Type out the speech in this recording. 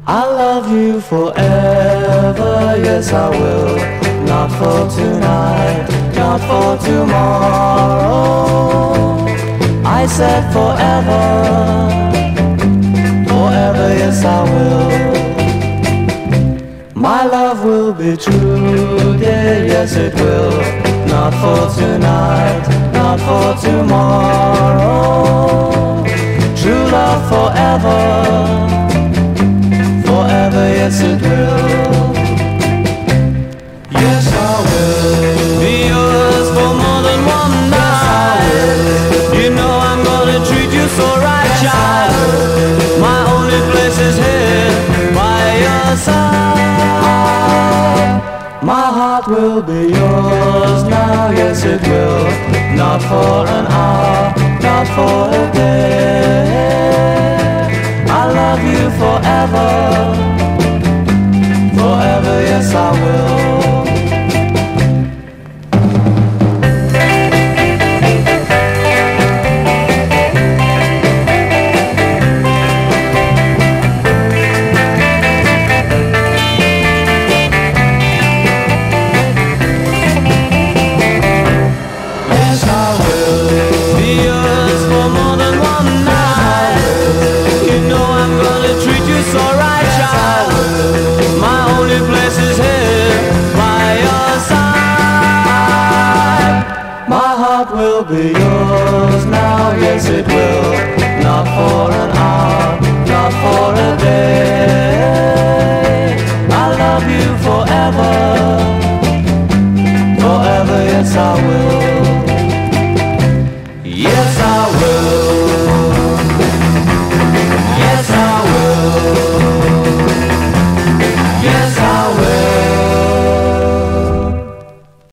I love you forever, yes I will. Not for tonight, not for tomorrow. I said forever, forever, yes I will. My love will be true, dear, yes it will. Not for tonight, not for tomorrow. True love forever, forever, yes it will. Yes I will be yours for more than one night. You know I'm gonna treat you so right, child. My only place is here by your side. My heart will be yours now, yes it will. Not for an hour, not for a day. I love you forever, forever, yes I will. Will be yours now, yes it will. Not for